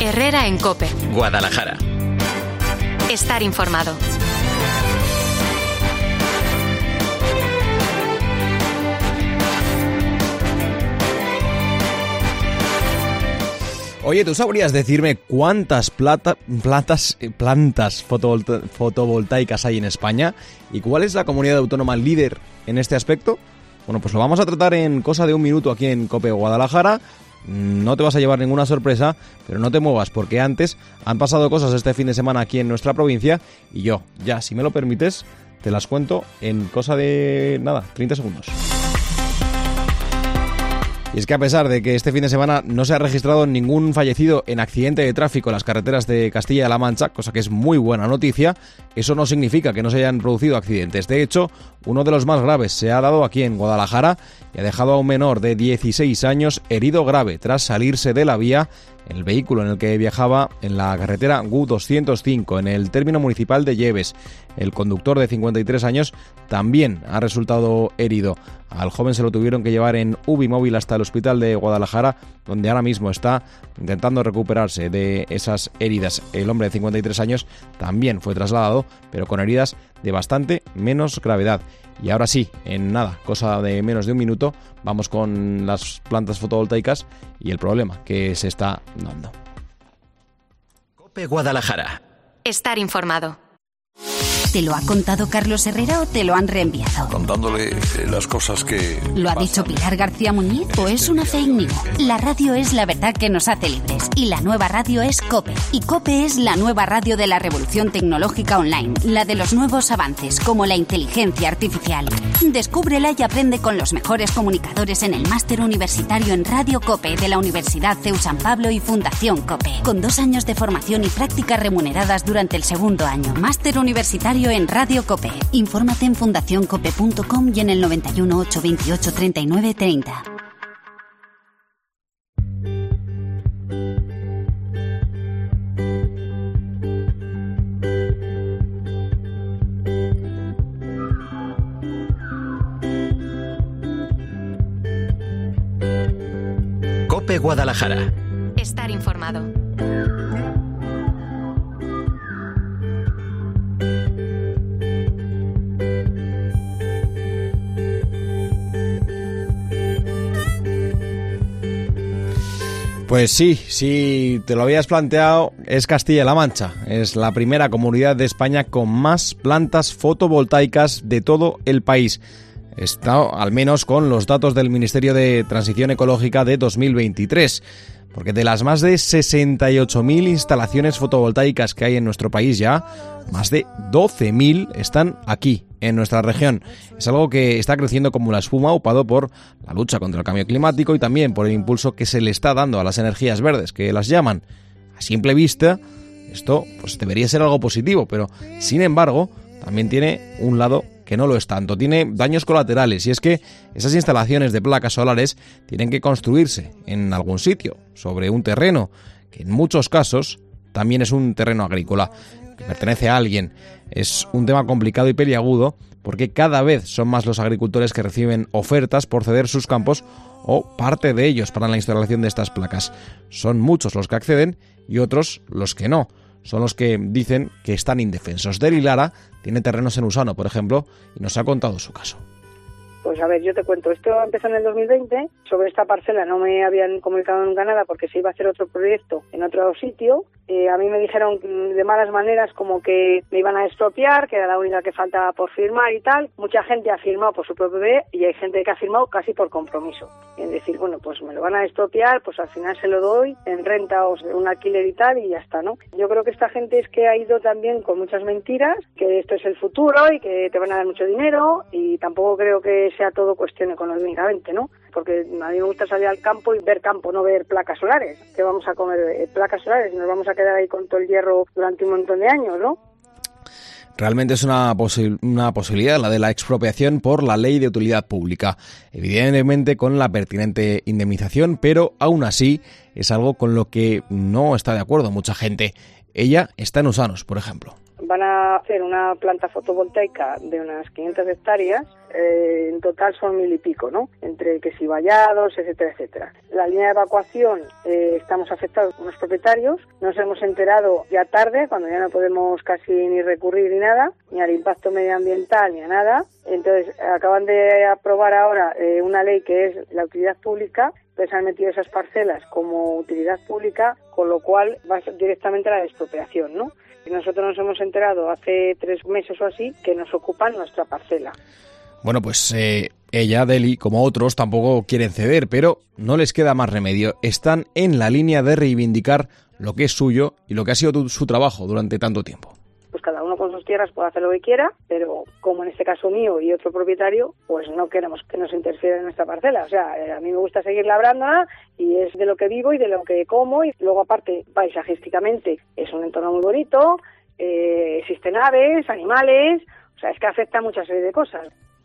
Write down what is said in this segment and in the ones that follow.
Herrera en COPE. Guadalajara. Estar informado. Oye, ¿tú sabrías decirme cuántas plantas fotovoltaicas hay en España? ¿Y cuál es la comunidad autónoma líder en este aspecto? Bueno, pues lo vamos a tratar en cosa de un minuto aquí en COPE Guadalajara. No te vas a llevar ninguna sorpresa, pero no te muevas porque antes han pasado cosas este fin de semana aquí en nuestra provincia y yo, ya, si me lo permites, te las cuento en cosa de, 30 segundos. Y es que a pesar de que este fin de semana no se ha registrado ningún fallecido en accidente de tráfico en las carreteras de Castilla-La Mancha, cosa que es muy buena noticia, eso no significa que no se hayan producido accidentes. De hecho, uno de los más graves se ha dado aquí en Guadalajara y ha dejado a un menor de 16 años herido grave tras salirse de la vía el vehículo en el que viajaba en la carretera U205 en el término municipal de Lleves. El conductor de 53 años también ha resultado herido. Al joven se lo tuvieron que llevar en UBI móvil hasta el hospital de Guadalajara, donde ahora mismo está intentando recuperarse de esas heridas. El hombre de 53 años también fue trasladado, pero con heridas de bastante menos gravedad. Y ahora sí, en cosa de menos de un minuto, vamos con las plantas fotovoltaicas y el problema que se está dando. COPE Guadalajara. Estar informado. ¿Te lo ha contado Carlos Herrera o te lo han reenviado? Contándole las cosas que... ¿Lo ha dicho Pilar García Muñiz o es una fake news? La radio es la verdad que nos hace libres y la nueva radio es COPE. Y COPE es la nueva radio de la revolución tecnológica online, la de los nuevos avances como la inteligencia artificial. Descúbrela y aprende con los mejores comunicadores en el máster universitario en Radio COPE de la Universidad CEU San Pablo y Fundación COPE. Con 2 años de formación y prácticas remuneradas durante el segundo año. Máster universitario en Radio COPE. Infórmate en fundacioncope.com y en el 91 828 39 30. COPE Guadalajara. Estar informado. Pues sí, si te lo habías planteado, es Castilla-La Mancha. Es la primera comunidad de España con más plantas fotovoltaicas de todo el país. Está al menos con los datos del Ministerio de Transición Ecológica de 2023. Porque de las más de 68.000 instalaciones fotovoltaicas que hay en nuestro país ya, más de 12.000 están aquí, en nuestra región. Es algo que está creciendo como la espuma, aupado por la lucha contra el cambio climático y también por el impulso que se le está dando a las energías verdes, que las llaman. A simple vista, esto pues debería ser algo positivo, pero sin embargo, también tiene un lado que no lo es tanto, tiene daños colaterales, y es que esas instalaciones de placas solares tienen que construirse en algún sitio, sobre un terreno, que en muchos casos también es un terreno agrícola, que pertenece a alguien. Es un tema complicado y peliagudo, porque cada vez son más los agricultores que reciben ofertas por ceder sus campos o parte de ellos para la instalación de estas placas. Son muchos los que acceden y otros los que no. Son los que dicen que están indefensos. Deli Lara tiene terrenos en Usano, por ejemplo, y nos ha contado su caso. Pues a ver, yo te cuento, esto empezó en el 2020, sobre esta parcela no me habían comunicado nunca nada porque se iba a hacer otro proyecto en otro sitio. A mí me dijeron de malas maneras como que me iban a expropiar, que era la única que faltaba por firmar y tal. Mucha gente ha firmado por su propio bebé y hay gente que ha firmado casi por compromiso. Es decir, bueno, pues me lo van a expropiar, pues al final se lo doy en renta o un alquiler y tal y ya está, ¿no? Yo creo que esta gente es que ha ido también con muchas mentiras, que esto es el futuro y que te van a dar mucho dinero, y tampoco creo que sea todo cuestión económicamente, ¿no? Porque a mí me gusta salir al campo y ver campo, no ver placas solares. ¿Qué vamos a comer? Placas solares, nos vamos a quedar ahí con todo el hierro durante un montón de años, ¿no? Realmente es una posibilidad la de la expropiación por la Ley de Utilidad Pública, evidentemente con la pertinente indemnización, pero aún así es algo con lo que no está de acuerdo mucha gente. Ella está en Usanos, por ejemplo. van a hacer una planta fotovoltaica de unas 500 hectáreas, en total son 1000 y pico, ¿no? Entre que si vallados, etcétera, etcétera. La línea de evacuación, estamos afectados unos propietarios, nos hemos enterado ya tarde, cuando ya no podemos casi ni recurrir ni nada, ni al impacto medioambiental ni a nada. Entonces, acaban de aprobar ahora una ley que es la utilidad pública, entonces han metido esas parcelas como utilidad pública, con lo cual va directamente a la expropiación, ¿no? Y nosotros nos hemos enterado hace 3 meses o así que nos ocupan nuestra parcela. Bueno, pues ella, Deli, como otros, tampoco quieren ceder, pero no les queda más remedio. Están en la línea de reivindicar lo que es suyo y lo que ha sido su trabajo durante tanto tiempo. Pues cada uno con sus tierras puede hacer lo que quiera, pero como en este caso mío y otro propietario, pues no queremos que nos interfiera en nuestra parcela. O sea, a mí me gusta seguir labrándola y es de lo que vivo y de lo que como. Y luego, aparte, paisajísticamente es un entorno muy bonito, existen aves, animales, o sea, es que afecta a mucha serie de cosas.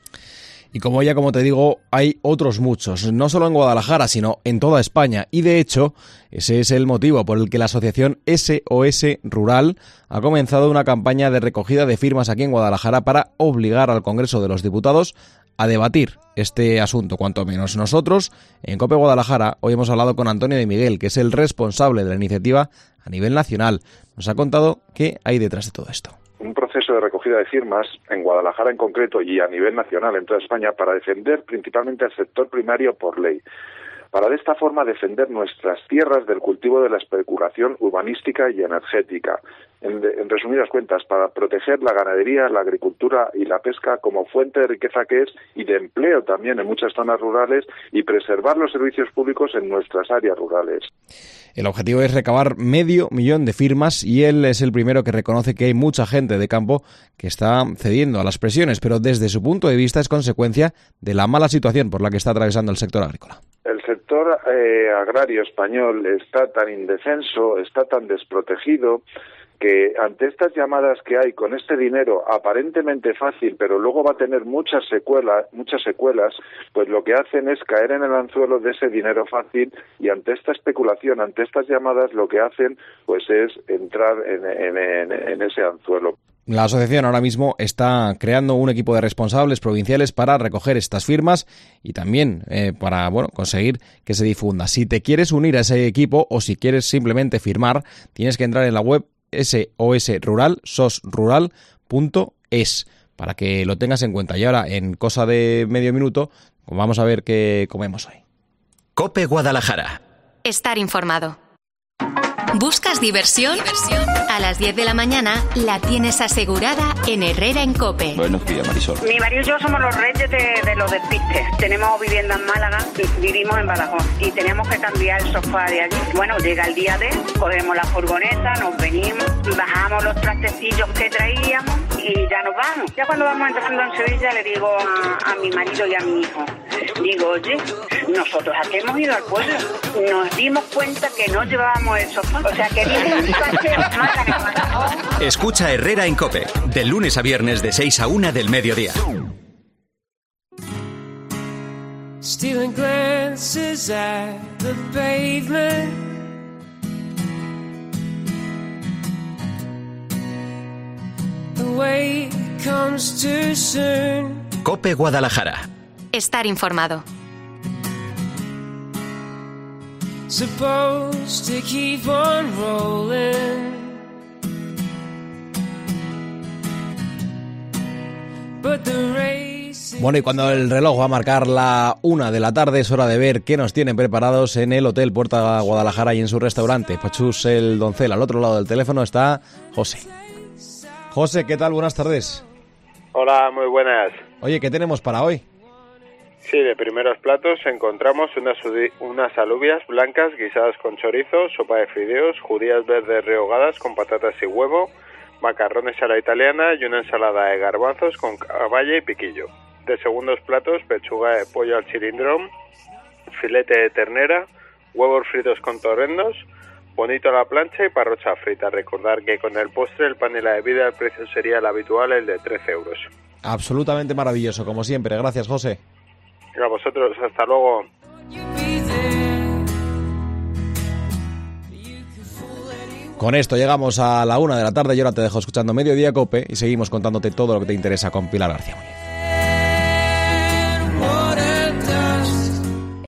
Y como te digo, hay otros muchos, no solo en Guadalajara, sino en toda España. Y de hecho, ese es el motivo por el que la asociación SOS Rural ha comenzado una campaña de recogida de firmas aquí en Guadalajara para obligar al Congreso de los Diputados a debatir este asunto, cuanto menos. Nosotros, en COPE Guadalajara, hoy hemos hablado con Antonio de Miguel, que es el responsable de la iniciativa a nivel nacional. Nos ha contado qué hay detrás de todo esto. Un proceso de recogida de firmas en Guadalajara en concreto y a nivel nacional en toda España para defender principalmente al sector primario por ley. Para de esta forma defender nuestras tierras del cultivo de la especulación urbanística y energética. En resumidas cuentas, para proteger la ganadería, la agricultura y la pesca como fuente de riqueza que es y de empleo también en muchas zonas rurales y preservar los servicios públicos en nuestras áreas rurales. El objetivo es recabar 500.000 de firmas y él es el primero que reconoce que hay mucha gente de campo que está cediendo a las presiones, pero desde su punto de vista es consecuencia de la mala situación por la que está atravesando el sector agrícola. El sector agrario español está tan indefenso, está tan desprotegido, que ante estas llamadas que hay con este dinero aparentemente fácil, pero luego va a tener muchas secuelas, pues lo que hacen es caer en el anzuelo de ese dinero fácil y ante esta especulación, ante estas llamadas, lo que hacen pues es entrar en ese anzuelo. La asociación ahora mismo está creando un equipo de responsables provinciales para recoger estas firmas y también para conseguir que se difunda. Si te quieres unir a ese equipo o si quieres simplemente firmar, tienes que entrar en la web sosrural.es para que lo tengas en cuenta. Y ahora, en cosa de medio minuto, vamos a ver qué comemos hoy. COPE Guadalajara. Estar informado. ¿Buscas diversión? A las 10 de la mañana la tienes asegurada en Herrera en COPE. Buenos días, Marisol. Mi marido y yo somos los reyes de los despistes. Tenemos vivienda en Málaga y vivimos en Badajoz. Y teníamos que cambiar el sofá de allí. Bueno, llega el día cogemos la furgoneta, nos venimos, bajamos los trastecillos que traíamos y ya nos vamos. Ya cuando vamos entrando en Sevilla le digo a mi marido y a mi hijo, digo, oye, nosotros aquí hemos ido al pueblo. Nos dimos cuenta que no llevábamos el sofá. O sea, que viene un paseo Málaga. Escucha Herrera en COPE, de lunes a viernes de 6 a 1 del mediodía. Stealing glances at the pavement. The way comes too soon. COPE Guadalajara. Estar informado. Supposed to keep on rolling, but the race. Bueno, y cuando el reloj va a marcar la 1 de la tarde es hora de ver qué nos tienen preparados en el Hotel Puerta Guadalajara y en su restaurante Pachús el Doncel. Al otro lado del teléfono está José. José, ¿qué tal? Buenas tardes. Hola, muy buenas. Oye, ¿qué tenemos para hoy? Sí, de primeros platos encontramos unas alubias blancas guisadas con chorizo, sopa de fideos, judías verdes rehogadas con patatas y huevo, macarrones a la italiana y una ensalada de garbanzos con caballa y piquillo. De segundos platos, pechuga de pollo al cilindrón, filete de ternera, huevos fritos con torrendos, bonito a la plancha y parrocha frita. Recordar que con el postre, el pan y la bebida el precio sería el habitual, el de 13 euros. Absolutamente maravilloso, como siempre. Gracias, José. A vosotros, hasta luego. Con esto llegamos a la 1 de la tarde y ahora te dejo escuchando Mediodía Cope y seguimos contándote todo lo que te interesa con Pilar García Muñiz.